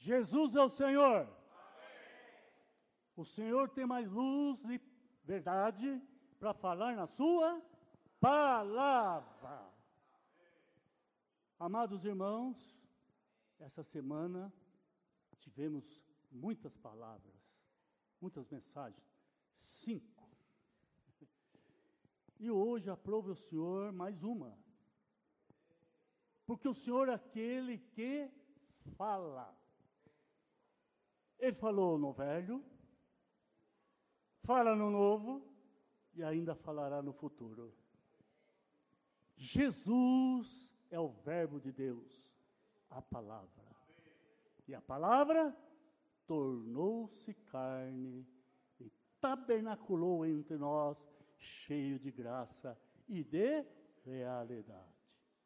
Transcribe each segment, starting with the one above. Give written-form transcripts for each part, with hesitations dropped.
Jesus é o Senhor. Amém. O Senhor tem mais luz e verdade para falar na sua palavra. Amados irmãos, essa semana tivemos muitas palavras, muitas mensagens, 5. E hoje aprove o Senhor mais uma. Porque o Senhor é aquele que fala. Ele falou no velho, fala no novo e ainda falará no futuro. Jesus é o verbo de Deus, a palavra. E a palavra tornou-se carne e tabernaculou entre nós, cheio de graça e de realidade.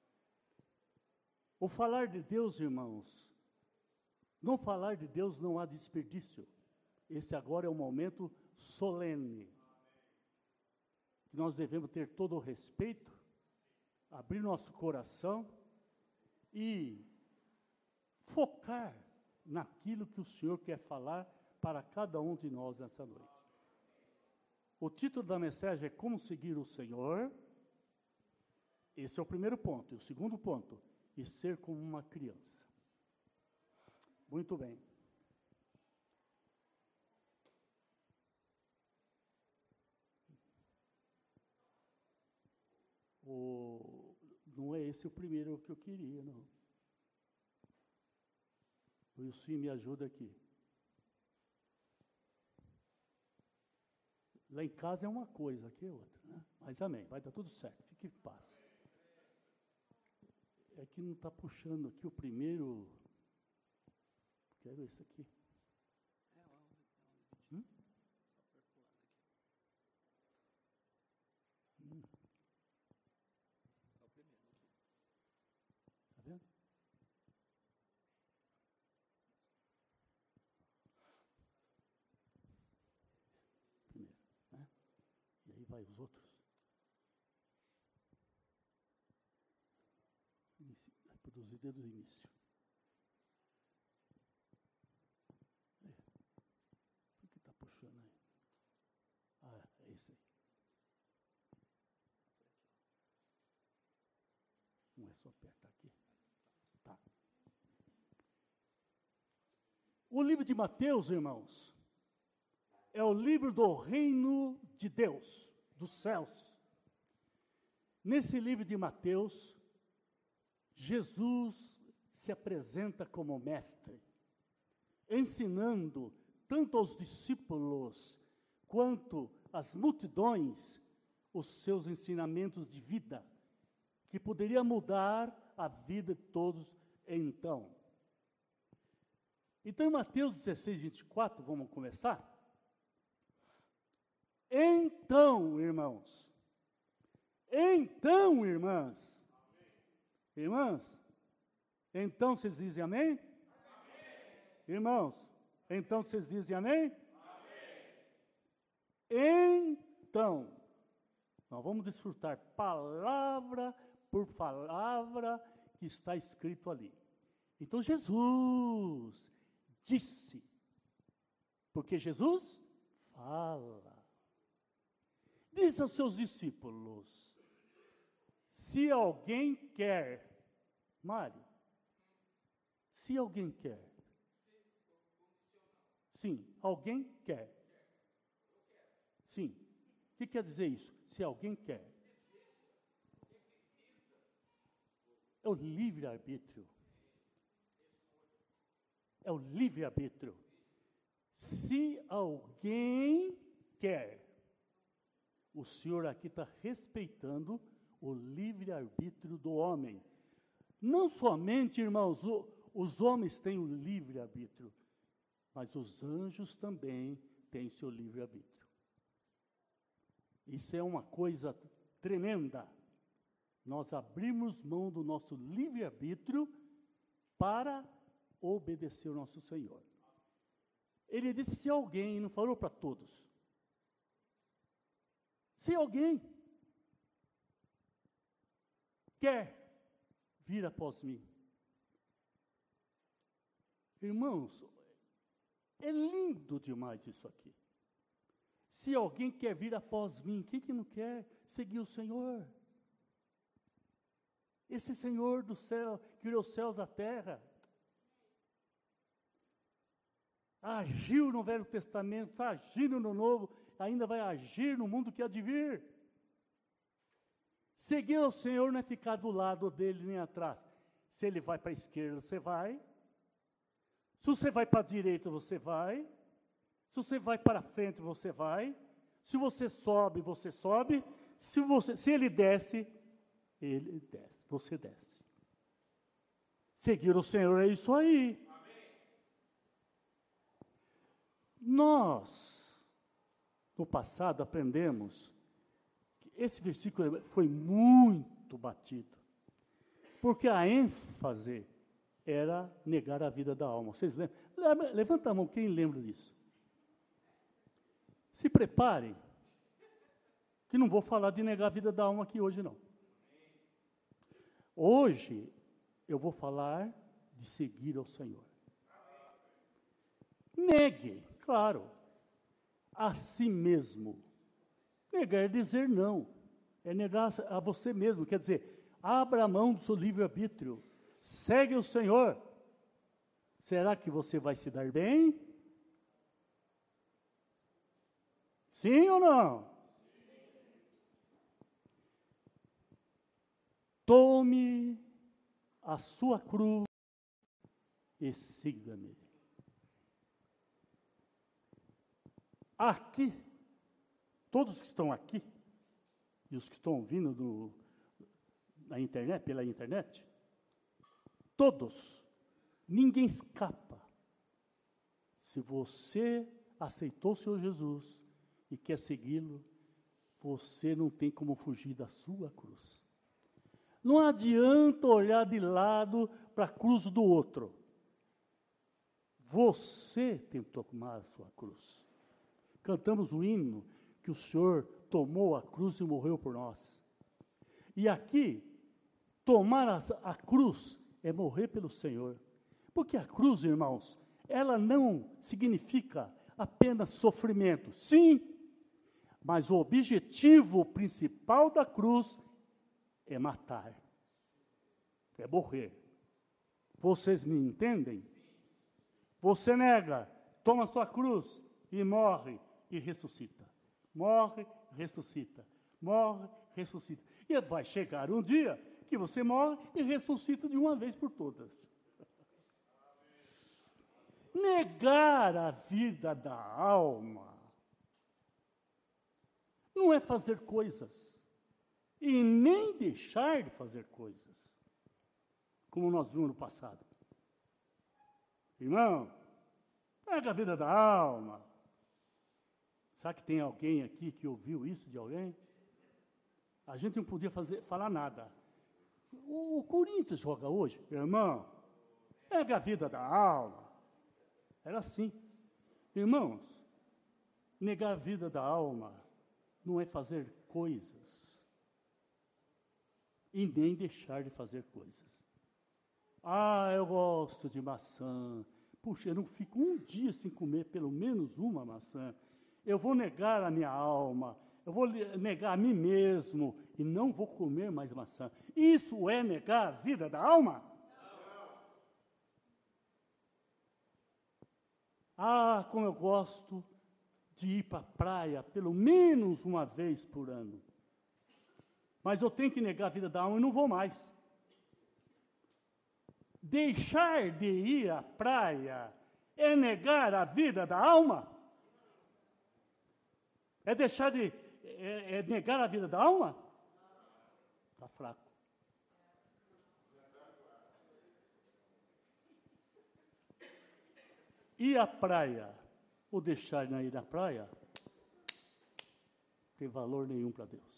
O falar de Deus, irmãos, não falar de Deus não há desperdício. Esse agora é um momento solene. Que nós devemos ter todo o respeito, abrir nosso coração e focar naquilo que o Senhor quer falar para cada um de nós nessa noite. O título da mensagem é Como Seguir o Senhor. Esse é o primeiro ponto. E o segundo ponto, e ser como uma criança. Muito bem. Não é esse o primeiro que eu queria, não. O Wilson me ajuda aqui. Lá em casa é uma coisa, aqui é outra, né? Mas amém, vai dar tudo certo, fique em paz. É que não está puxando aqui o primeiro. Quero esse aqui. Só perpulando aqui. É o primeiro aqui. Está vendo? Primeiro, né? E aí vai os outros. Vai produzir desde o início. Por que está puxando aí? Ah, é esse aí. Não é só apertar aqui. Tá. O livro de Mateus, irmãos, é o livro do reino de Deus, dos céus. Nesse livro de Mateus, Jesus se apresenta como mestre, ensinando tanto aos discípulos quanto às multidões os seus ensinamentos de vida, que poderia mudar a vida de todos então. Então, em Mateus 16, 24, vamos começar? Então, irmãos, irmãs, irmãs, então vocês dizem amém? Amém. Irmãos, então vocês dizem amém? Amém. Então, nós vamos desfrutar palavra por palavra que está escrito ali. Então Jesus disse, porque Jesus fala. Diz aos seus discípulos, se alguém quer, Mário, se alguém quer, sim, alguém quer, sim, o que quer dizer isso? Se alguém quer, é o livre-arbítrio, é o livre-arbítrio, se alguém quer, o Senhor aqui está respeitando o livre-arbítrio do homem. Não somente, irmãos, os homens têm o livre-arbítrio, mas os anjos também têm seu livre-arbítrio. Isso é uma coisa tremenda. Nós abrimos mão do nosso livre-arbítrio para obedecer ao nosso Senhor. Ele disse se alguém, não falou para todos. Se alguém quer vir após mim, Irmãos, é lindo demais isso aqui. Se alguém quer vir após mim, quem que não quer seguir o Senhor? Esse Senhor do céu, que criou os céus e a terra, agiu no Velho Testamento, está agindo no Novo, ainda vai agir no mundo que há de vir. Seguir o Senhor não é ficar do lado dele nem atrás. Se ele vai para a esquerda, você vai. Se você vai para a direita, você vai. Se você vai para frente, você vai. Se você sobe, você sobe. Se ele desce, você desce. Seguir o Senhor é isso aí. Nós, no passado, aprendemos que esse versículo foi muito batido, porque a ênfase era negar a vida da alma. Vocês lembram? Levanta a mão, quem lembra disso? Se preparem, que não vou falar de negar a vida da alma aqui hoje, não. Hoje, eu vou falar de seguir ao Senhor. Negue, claro, a si mesmo. Negar é dizer não, é negar a você mesmo, quer dizer, abra a mão do seu livre-arbítrio, segue o Senhor. Será que você vai se dar bem? Sim ou não? Tome a sua cruz e siga-me. Aqui, todos que estão aqui, e os que estão ouvindo na internet, pela internet, todos, ninguém escapa. Se você aceitou o Senhor Jesus e quer segui-lo, você não tem como fugir da sua cruz. Não adianta olhar de lado para a cruz do outro. Você tem que tomar a sua cruz. Cantamos o hino que o Senhor tomou a cruz e morreu por nós. E aqui, tomar a cruz é morrer pelo Senhor. Porque a cruz, irmãos, ela não significa apenas sofrimento. Sim, mas o objetivo principal da cruz é matar, é morrer. Vocês me entendem? Você nega, toma sua cruz e morre e ressuscita. Morre, ressuscita. Morre, ressuscita. E vai chegar um dia que você morre e ressuscita de uma vez por todas. Negar a vida da alma não é fazer coisas e nem deixar de fazer coisas, como nós vimos no passado. Irmão, nega a vida da alma. Será que tem alguém aqui que ouviu isso de alguém? A gente não podia falar nada. O Corinthians joga hoje, irmão, nega a vida da alma. Era assim. Irmãos, negar a vida da alma não é fazer coisas e nem deixar de fazer coisas. Ah, eu gosto de maçã. Puxa, eu não fico um dia sem comer pelo menos uma maçã. Eu vou negar a minha alma, eu vou negar a mim mesmo e não vou comer mais maçã. Isso é negar a vida da alma? Não. Ah, como eu gosto de ir para a praia pelo menos uma vez por ano. Mas eu tenho que negar a vida da alma e não vou mais. Deixar de ir à praia é negar a vida da alma? É deixar de... É negar a vida da alma? Está fraco. Ir à praia, ou deixar de ir à praia, não tem valor nenhum para Deus.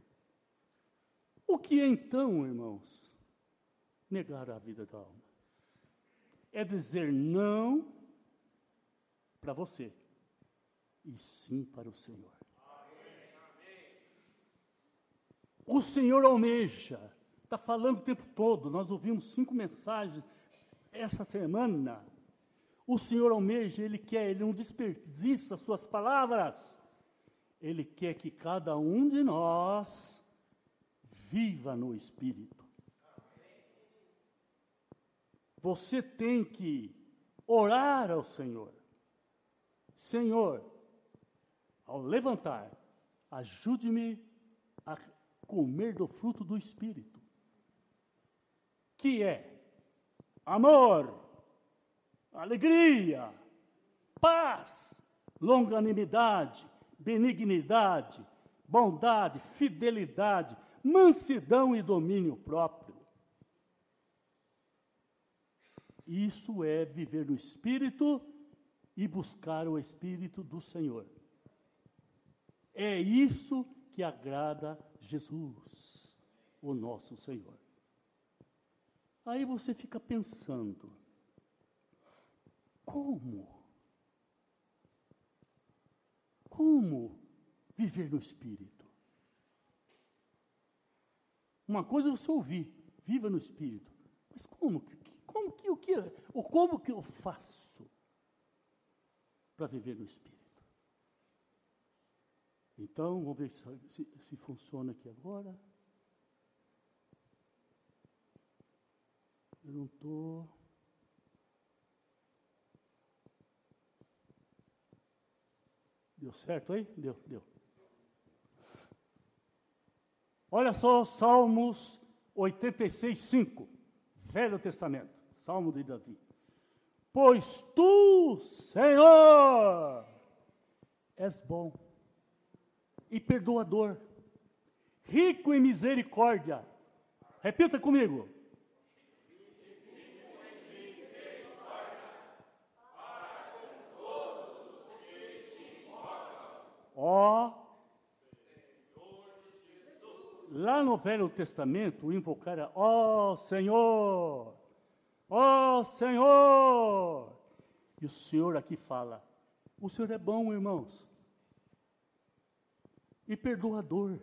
O que é então, irmãos, negar a vida da alma? É dizer não para você, e sim para o Senhor. O Senhor almeja, está falando o tempo todo, nós ouvimos 5 mensagens essa semana, O Senhor almeja, Ele quer, Ele não desperdiça suas palavras. Ele quer que cada um de nós viva no Espírito. Você tem que orar ao Senhor. Senhor, ao levantar, ajude-me a comer do fruto do Espírito, que é amor, alegria, paz, longanimidade, benignidade, bondade, fidelidade, mansidão e domínio próprio. Isso é viver no Espírito e buscar o Espírito do Senhor. É isso que agrada Jesus, o nosso Senhor. Aí você fica pensando, como viver no Espírito? Uma coisa é você ouvir, viva no Espírito. Mas como que eu faço para viver no Espírito? Então, vamos ver se funciona aqui agora. Eu não estou... Deu certo aí? Deu. Olha só, Salmos 86, 5, Velho Testamento, Salmo de Davi. Pois tu, Senhor, és bom e perdoador, rico em misericórdia. Repita comigo. Lá no Velho Testamento, o invocar era, ó Senhor, e o Senhor aqui fala, o Senhor é bom, irmãos, e perdoador.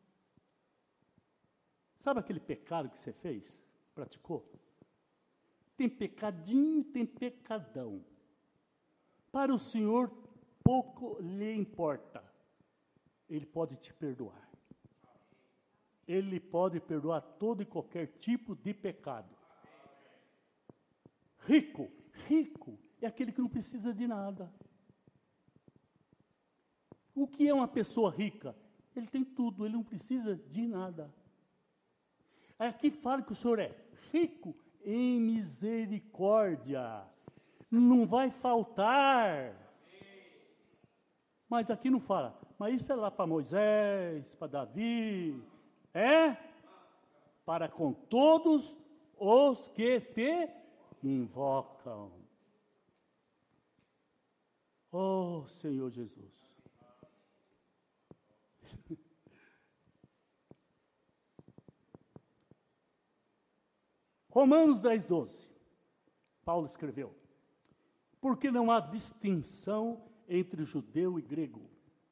Sabe aquele pecado que você fez, praticou? Tem pecadinho e tem pecadão. Para o Senhor, pouco lhe importa. Ele pode te perdoar. Ele pode perdoar todo e qualquer tipo de pecado. Rico é aquele que não precisa de nada. O que é uma pessoa rica? Ele tem tudo, ele não precisa de nada. Aqui fala que o Senhor é rico em misericórdia. Não vai faltar. Mas aqui não fala. Mas isso é lá para Moisés, para Davi. É para com todos os que te invocam. Oh, Senhor Jesus. Romanos 10, 12. Paulo escreveu. Porque não há distinção entre judeu e grego.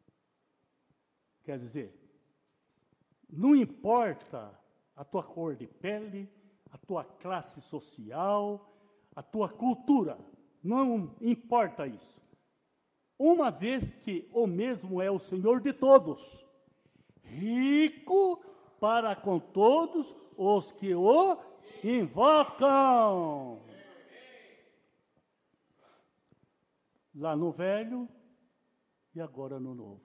Quer dizer, não importa a tua cor de pele, a tua classe social, a tua cultura, não importa isso. Uma vez que o mesmo é o Senhor de todos, rico para com todos os que o invocam. Lá no Velho e agora no Novo.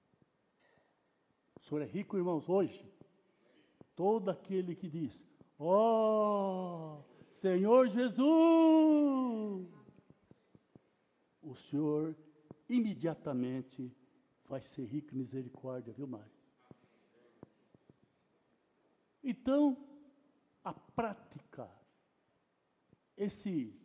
O Senhor é rico, irmãos, hoje. Todo aquele que diz, ó Senhor Jesus, o Senhor imediatamente vai ser rico em misericórdia, viu, Mário? Então, a prática, esse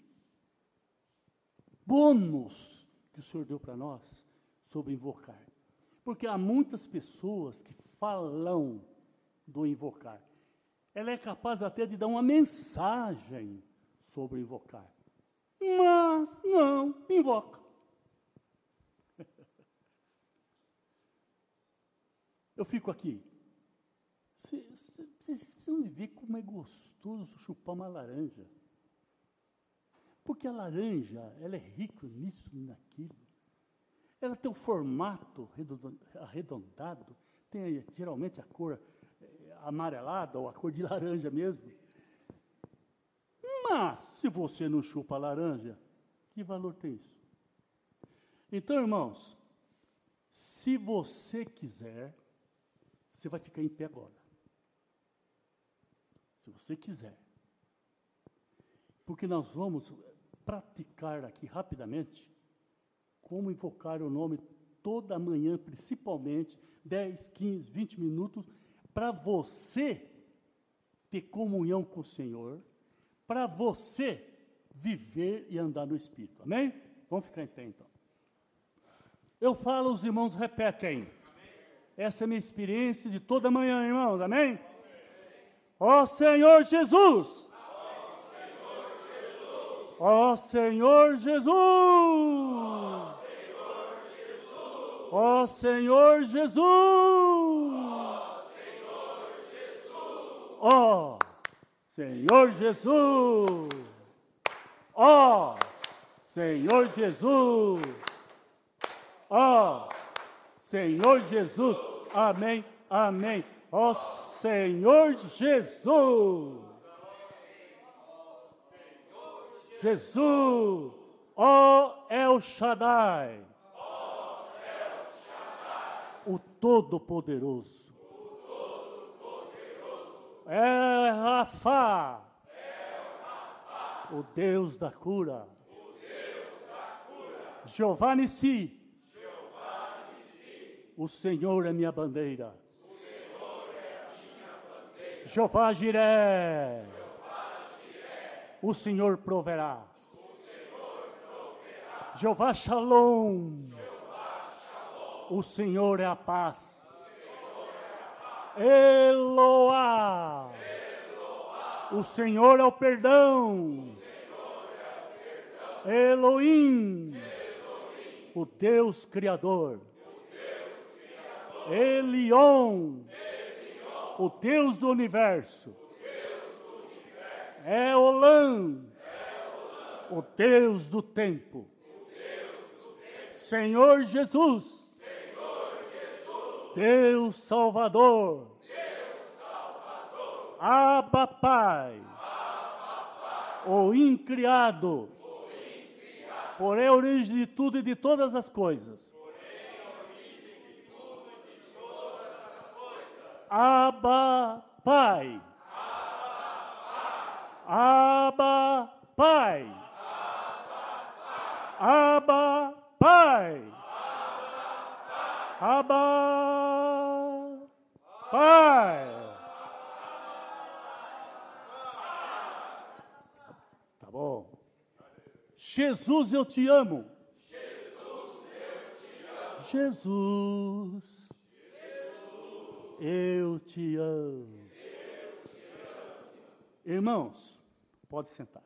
bônus que o Senhor deu para nós sobre invocar. Porque há muitas pessoas que falam do invocar. Ela é capaz até de dar uma mensagem sobre invocar. Mas não invoca. Eu fico aqui. Vocês precisam de ver como é gostoso chupar uma laranja. Porque a laranja, ela é rica nisso e naquilo. Ela tem um formato arredondado, tem geralmente a cor amarelada ou a cor de laranja mesmo. Mas, se você não chupa a laranja, que valor tem isso? Então, irmãos, se você quiser, você vai ficar em pé agora. Se você quiser. Porque nós vamos praticar aqui rapidamente como invocar o nome toda manhã, principalmente 10, 15, 20 minutos, para você ter comunhão com o Senhor, para você viver e andar no Espírito. Amém? Vamos ficar em pé então. Eu falo, os irmãos repetem. Amém. Essa é a minha experiência de toda manhã, irmãos. Amém? Ó Senhor Jesus! Ó Senhor Jesus! Ó Senhor Jesus! Ó Senhor Jesus! Ó Senhor Jesus! Ó Senhor Jesus! Amém, amém. Ó Senhor Jesus! Jesus! Ó El Shaddai! O Todo-Poderoso! É Rafa! O Deus da cura! Jeová Nissi! O Senhor é minha bandeira. Jeová Jiré. O Senhor proverá. Jeová Shalom. O Senhor é a paz. Eloá. O Senhor é o perdão. Elohim. O Deus Criador. Elion, o Deus do universo. Eolam, o Deus do tempo. Senhor Jesus, Deus Salvador. Abba Pai, o incriado, porém a origem de tudo e de todas as coisas. Abba Pai. Abba Pai. Abba Pai. Abba Pai. Tá bom. Jesus, eu te amo. Jesus. Eu te amo. Irmãos, pode sentar.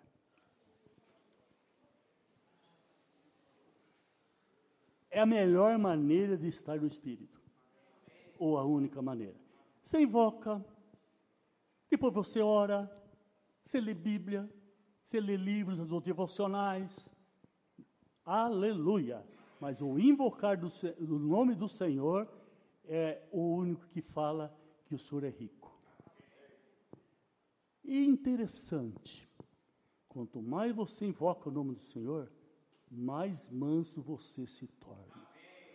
É a melhor maneira de estar no Espírito. Ou a única maneira. Você invoca, depois você ora, você lê Bíblia, você lê livros dos devocionais. Aleluia! Mas o invocar do nome do Senhor é o único que fala que o Senhor é rico. E interessante, quanto mais você invoca o nome do Senhor, mais manso você se torna.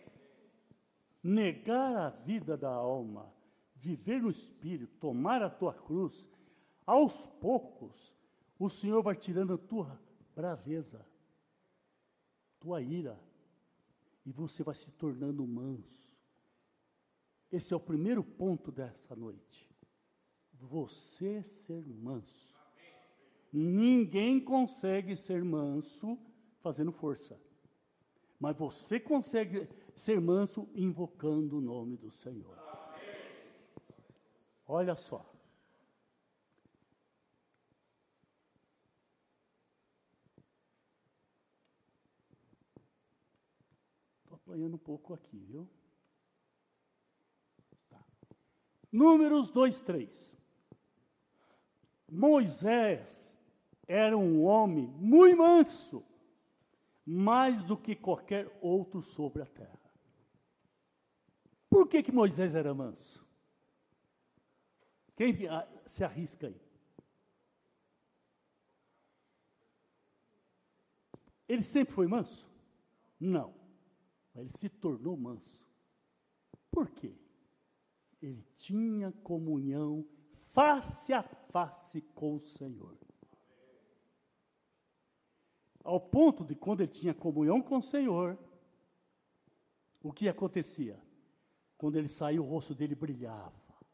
Negar a vida da alma, viver no Espírito, tomar a tua cruz, aos poucos, o Senhor vai tirando a tua braveza, tua ira, e você vai se tornando manso. Esse é o primeiro ponto dessa noite. Você ser manso. Ninguém consegue ser manso fazendo força. Mas você consegue ser manso invocando o nome do Senhor. Olha só. Estou apanhando um pouco aqui, viu? Números 2:3. Moisés era um homem muito manso, mais do que qualquer outro sobre a terra. Por que Moisés era manso? Quem se arrisca aí? Ele sempre foi manso? Não. Mas ele se tornou manso. Por quê? Ele tinha comunhão face a face com o Senhor. Ao ponto de quando ele tinha comunhão com o Senhor, o que acontecia? Quando ele saiu, o rosto dele brilhava.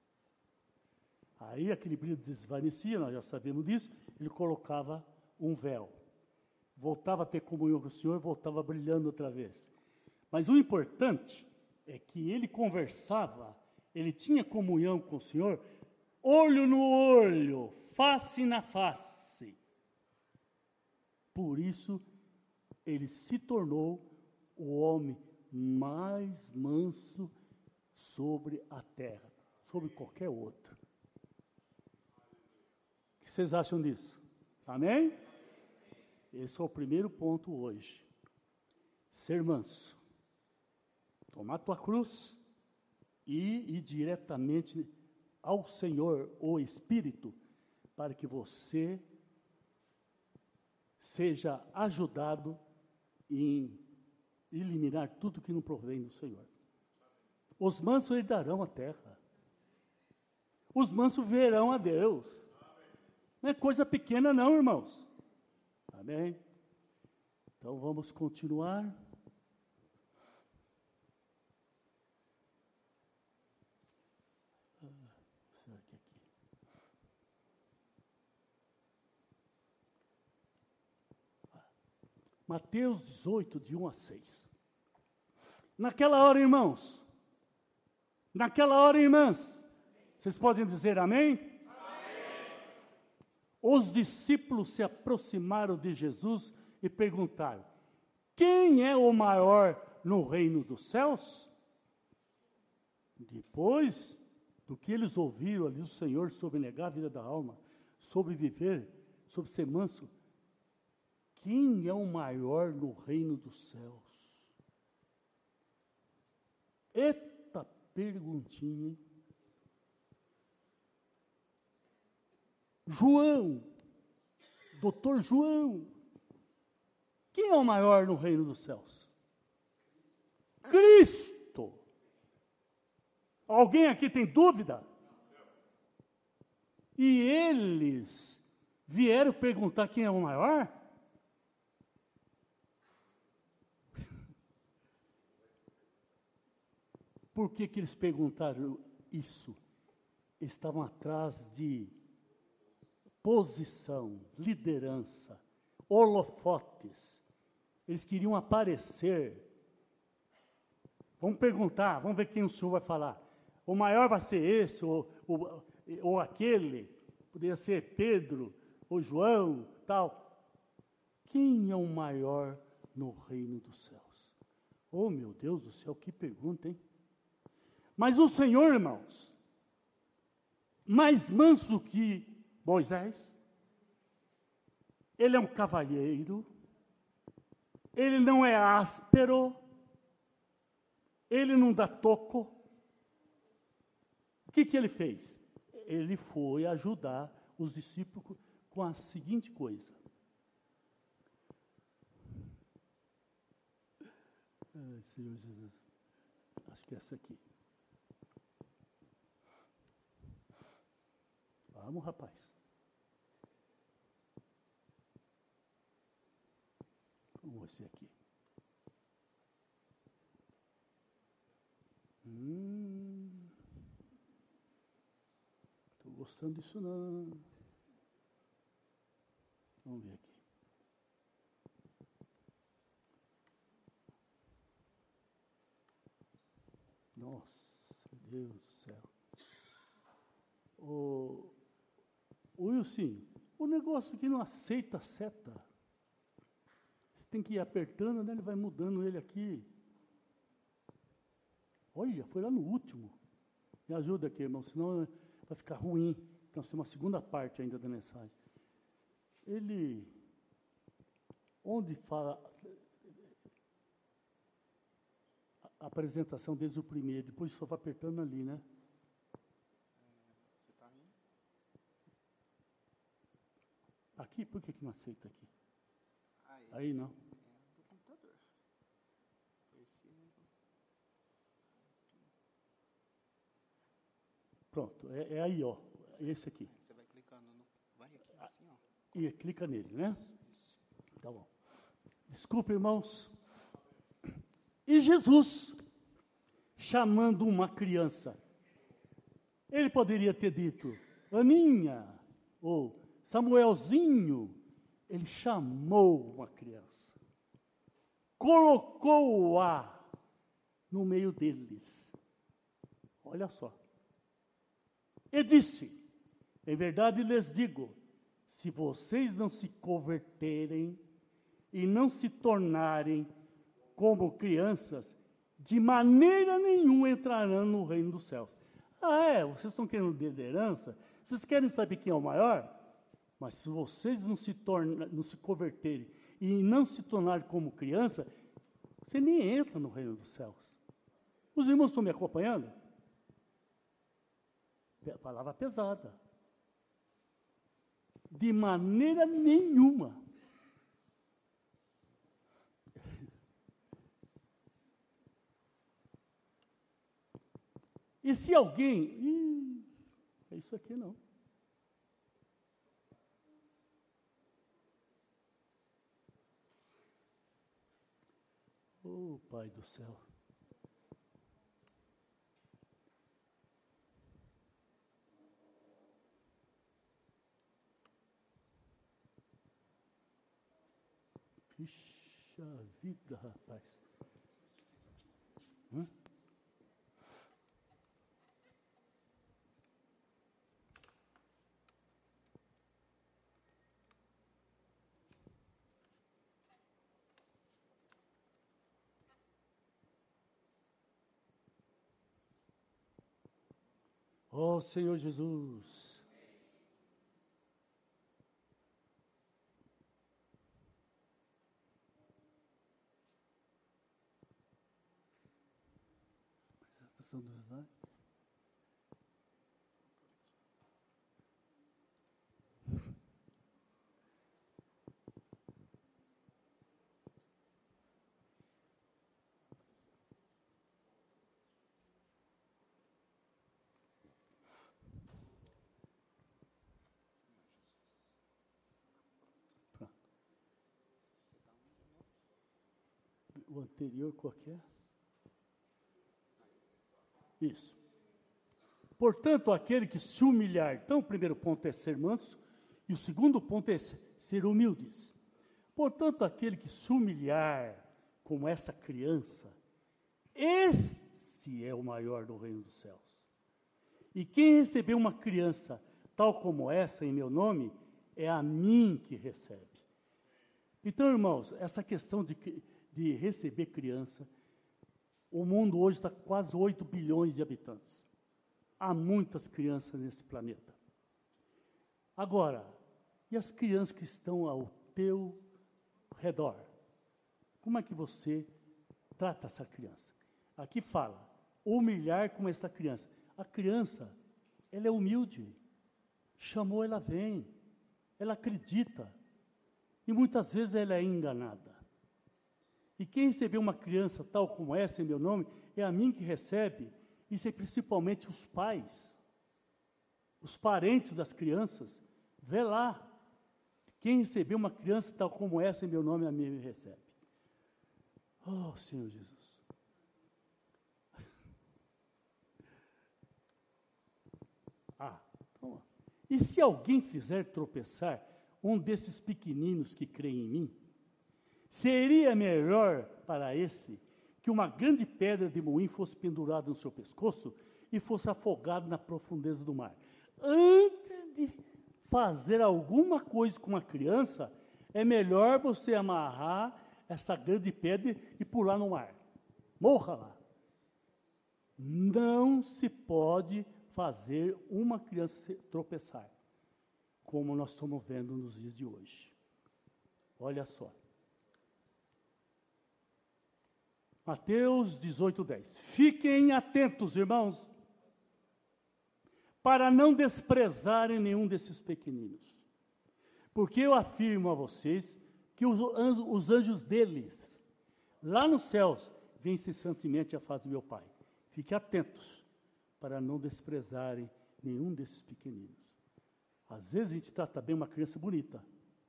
Aí aquele brilho desvanecia, nós já sabemos disso, ele colocava um véu. Voltava a ter comunhão com o Senhor, voltava brilhando outra vez. Mas o importante é que ele conversava, ele tinha comunhão com o Senhor, olho no olho, face na face. Por isso, ele se tornou o homem mais manso sobre a terra, sobre qualquer outro. O que vocês acham disso? Amém? Esse é o primeiro ponto hoje. Ser manso. Tomar tua cruz e ir diretamente ao Senhor, o Espírito, para que você seja ajudado em eliminar tudo que não provém do Senhor. Os mansos herdarão a terra. Os mansos verão a Deus. Não é coisa pequena não, irmãos. Amém? Então vamos continuar. Será que aqui? Mateus 18, de 1 a 6. Naquela hora, irmãos, naquela hora, irmãs, vocês podem dizer amém? Amém. Os discípulos se aproximaram de Jesus e perguntaram: quem é o maior no reino dos céus? Depois do que eles ouviram ali do Senhor sobre negar a vida da alma, sobre viver, sobre ser manso, quem é o maior no reino dos céus? Eita perguntinha, hein? João, doutor João, quem é o maior no reino dos céus? Cristo. Alguém aqui tem dúvida? E eles vieram perguntar quem é o maior? Por que eles perguntaram isso? Estavam atrás de posição, liderança, holofotes. Eles queriam aparecer. Vamos perguntar, vamos ver quem o senhor vai falar. O maior vai ser esse, ou aquele. Poderia ser Pedro, ou João, tal. Quem é o maior no reino dos céus? Oh, meu Deus do céu, que pergunta, hein? Mas o Senhor, irmãos, mais manso que Moisés, ele é um cavalheiro, ele não é áspero, ele não dá toco. O que ele fez? Ele foi ajudar os discípulos com a seguinte coisa. Ai, Senhor Jesus, acho que é essa aqui. Vamos, rapaz. Vamos esse aqui. Estou gostando disso não. Vamos ver aqui. Nossa, Deus do céu. O Wilson, o negócio aqui não aceita a seta. Você tem que ir apertando, né? Ele vai mudando ele aqui. Olha, foi lá no último. Me ajuda aqui, irmão, senão vai ficar ruim. Então, tem uma segunda parte ainda da mensagem. ele, onde fala, a apresentação desde o primeiro, depois só vai apertando ali, né? Você está indo? Aqui, por que não aceita aqui? Aí. Aí não. É do computador. Terceiro. Pronto, é aí, ó. Esse aqui. Você vai clicando no. Vai aqui assim, ó. E clica nele, né? Tá bom. Desculpa, irmãos. E Jesus, chamando uma criança, ele poderia ter dito, Aninha, ou Samuelzinho. Ele chamou uma criança, colocou-a no meio deles. Olha só. E disse, em verdade lhes digo, se vocês não se converterem e não se tornarem como crianças, de maneira nenhuma entrarão no reino dos céus. Vocês estão querendo liderança? Vocês querem saber quem é o maior? Mas se vocês não se converterem e não se tornarem como criança, você nem entra no reino dos céus. Os irmãos estão me acompanhando? Palavra pesada. De maneira nenhuma. E se alguém... é isso aqui não. Oh, Pai do céu. Puxa vida, rapaz. Hã? Oh, Senhor Jesus. Apresentação dos slides. O anterior, qual que é? Isso. Portanto, aquele que se humilhar, então o primeiro ponto é ser manso, e o segundo ponto é ser humildes. Portanto, aquele que se humilhar como essa criança, esse é o maior do reino dos céus. E quem recebeu uma criança tal como essa em meu nome, é a mim que recebe. Então, irmãos, essa questão de receber criança, o mundo hoje está quase 8 bilhões de habitantes. Há muitas crianças nesse planeta. Agora, e as crianças que estão ao teu redor? Como é que você trata essa criança? Aqui fala, humilhar como essa criança. A criança, ela é humilde. Chamou, ela vem. Ela acredita. E muitas vezes ela é enganada. E quem recebeu uma criança tal como essa em meu nome, é a mim que recebe, isso é principalmente os pais, os parentes das crianças. Vê lá, quem recebeu uma criança tal como essa em meu nome, a mim me recebe. Oh, Senhor Jesus. Então, e se alguém fizer tropeçar um desses pequeninos que creem em mim, seria melhor para esse que uma grande pedra de moinho fosse pendurada no seu pescoço e fosse afogado na profundeza do mar. Antes de fazer alguma coisa com uma criança, é melhor você amarrar essa grande pedra e pular no mar. Morra lá. Não se pode fazer uma criança tropeçar. como nós estamos vendo nos dias de hoje. Olha só. Mateus 18:10. Fiquem atentos, irmãos, para não desprezarem nenhum desses pequeninos. Porque eu afirmo a vocês que os anjos deles, lá nos céus, vêm incessantemente à face do meu Pai. Fiquem atentos para não desprezarem nenhum desses pequeninos. Às vezes a gente trata bem uma criança bonita.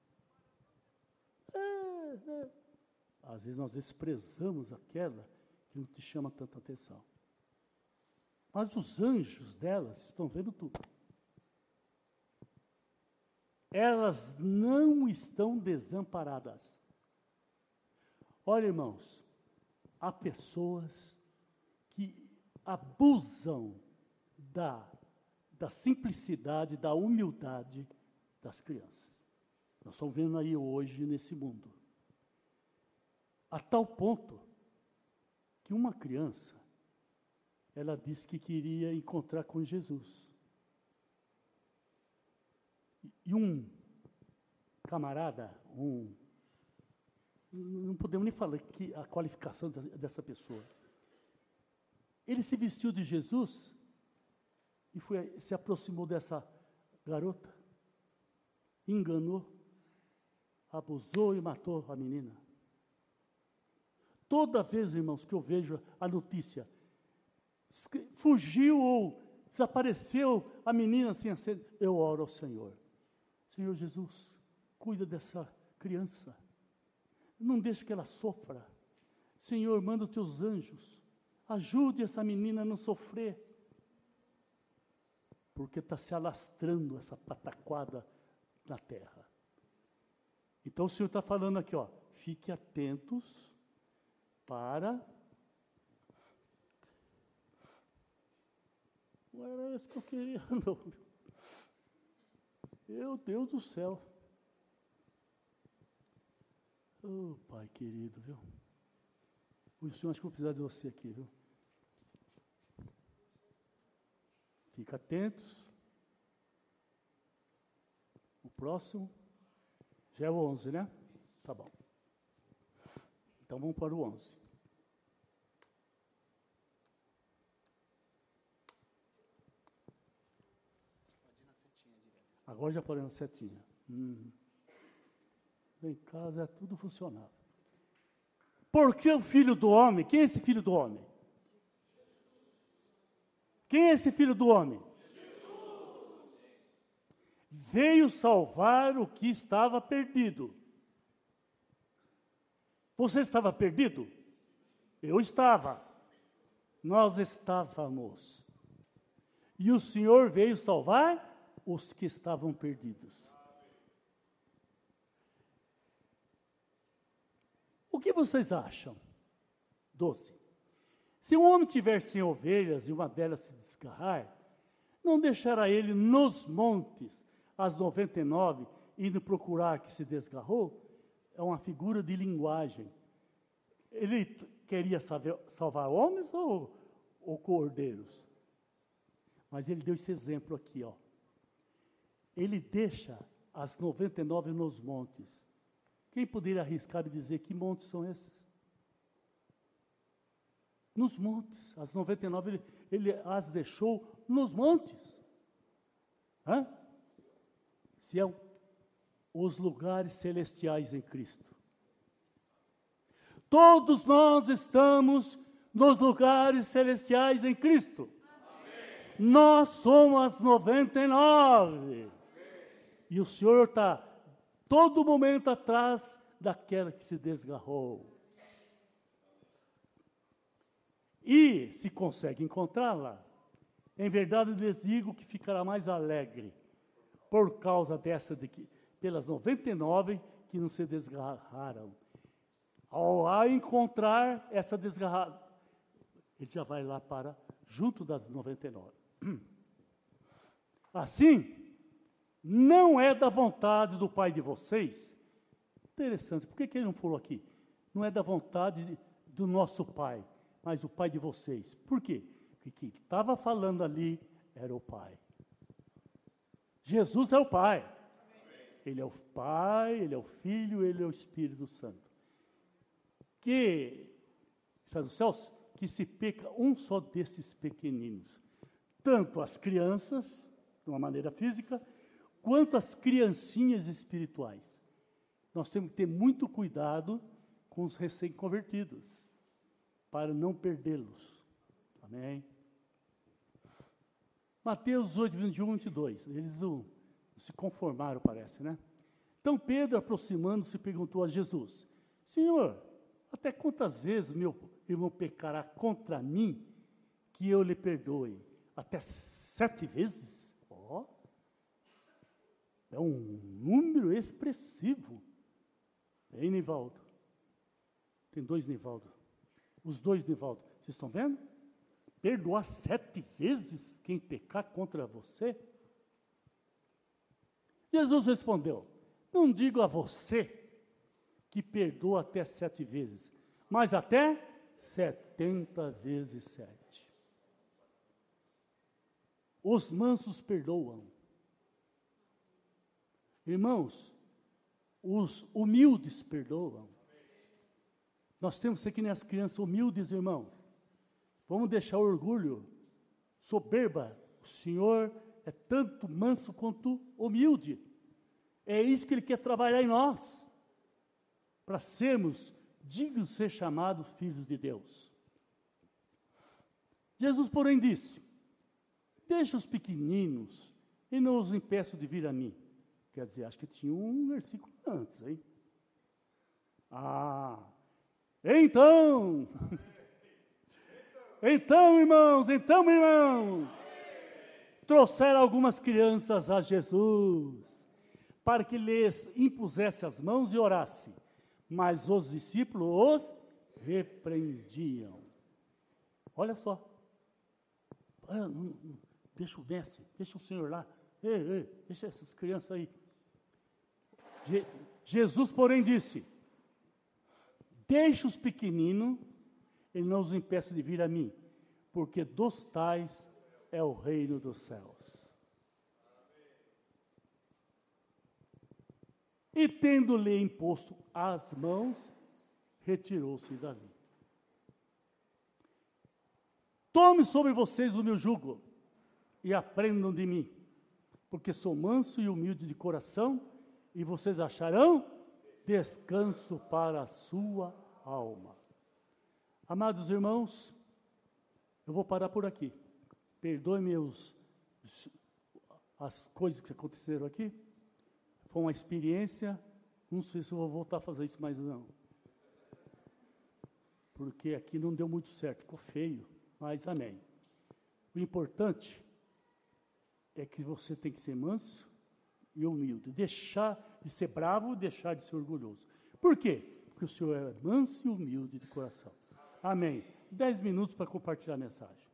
Às vezes nós desprezamos aquela que não te chama tanta atenção. Mas os anjos delas estão vendo tudo. Elas não estão desamparadas. Olha, irmãos, há pessoas que abusam da simplicidade, da humildade das crianças. Nós estamos vendo aí hoje nesse mundo. A tal ponto que uma criança, ela disse que queria encontrar com Jesus. E um camarada, não podemos nem falar que a qualificação dessa pessoa. Ele se vestiu de Jesus e se aproximou dessa garota, enganou, abusou e matou a menina. Toda vez, irmãos, que eu vejo a notícia, fugiu ou desapareceu a menina assim, eu oro ao Senhor. Senhor Jesus, cuida dessa criança. Não deixe que ela sofra. Senhor, manda os teus anjos. Ajude essa menina a não sofrer. Porque está se alastrando essa pataquada na terra. Então o Senhor está falando aqui, ó, fique atentos para... Não era isso que eu queria, não. Meu Deus do céu. Oh, Pai querido, viu? O Senhor, acho que eu vou precisar de você aqui, viu? Fica atentos. O próximo já é o 11, né? Tá bom. Então vamos para o 11. Agora já podemos na setinha. Em casa é tudo funcionável. Porque o filho do homem, quem é esse filho do homem? Quem é esse filho do homem? Jesus. Veio salvar o que estava perdido. Você estava perdido? Eu estava. Nós estávamos. E o Senhor veio salvar os que estavam perdidos. O que vocês acham? 12. Se um homem tiver 100 ovelhas e uma delas se desgarrar, não deixará ele nos montes as 99 indo procurar que se desgarrou? É uma figura de linguagem. Ele queria salvar homens ou cordeiros? Mas ele deu esse exemplo aqui, ó. Ele deixa as 99 nos montes. Quem poderia arriscar e dizer que montes são esses? Nos montes. As 99 ele as deixou nos montes. Se é os lugares celestiais em Cristo. Todos nós estamos nos lugares celestiais em Cristo. Amém. Nós somos as 99. Amém. E o Senhor está todo momento atrás daquela que se desgarrou. E, se consegue encontrá-la, em verdade lhes digo que ficará mais alegre por causa pelas 99 que não se desgarraram. Ao encontrar essa desgarrada, ele já vai lá para junto das 99. Assim, não é da vontade do Pai de vocês. Interessante, por que ele não falou aqui? Não é da vontade do nosso Pai, mas o Pai de vocês. Por quê? Porque quem estava falando ali era o Pai. Jesus é o Pai. Ele é o Pai, Ele é o Filho, Ele é o Espírito Santo. Que, está nos céus, que se peca um só desses pequeninos. Tanto as crianças, de uma maneira física, quanto as criancinhas espirituais. Nós temos que ter muito cuidado com os recém-convertidos, para não perdê-los. Amém? Mateus 8, 21, 22. Eles não se conformaram, parece, né? Então Pedro, aproximando-se, perguntou a Jesus: Senhor, até quantas vezes meu irmão pecará contra mim, que eu lhe perdoe? Até 7 vezes? Ó, é um número expressivo. Hein, Nivaldo? Tem 2 Nivaldo. Os 2 Nivaldo. Vocês estão vendo? Perdoar 7 vezes quem pecar contra você? Jesus respondeu: não digo a você que perdoa até 7 vezes, mas até 70 vezes 7. Os mansos perdoam. Irmãos, os humildes perdoam. Nós temos que ser que nem as crianças humildes, irmãos. Vamos deixar o orgulho, soberba. O Senhor é tanto manso quanto humilde. É isso que Ele quer trabalhar em nós, para sermos dignos de ser chamados filhos de Deus. Jesus, porém, disse: deixa os pequeninos e não os impeçam de vir a mim. Quer dizer, acho que tinha um versículo antes, hein? Então, irmãos, trouxeram algumas crianças a Jesus, para que lhes impusesse as mãos e orasse, mas os discípulos os repreendiam. Olha só, deixa o mestre, deixa o Senhor lá, deixa essas crianças aí. Jesus, porém, disse: deixa os pequeninos e não os impeça de vir a mim, porque dos tais é o reino dos céus. E tendo-lhe imposto as mãos, retirou-se dali. Tome sobre vocês o meu jugo e aprendam de mim, porque sou manso e humilde de coração, e vocês acharão descanso para a sua alma. Amados irmãos, eu vou parar por aqui. Perdoe-me as coisas que aconteceram aqui. Foi uma experiência, não sei se eu vou voltar a fazer isso mais não. Porque aqui não deu muito certo, ficou feio, mas amém. O importante é que você tem que ser manso e humilde. Deixar de ser bravo, deixar de ser orgulhoso. Por quê? Porque o Senhor é manso e humilde de coração. Amém. 10 minutos para compartilhar a mensagem.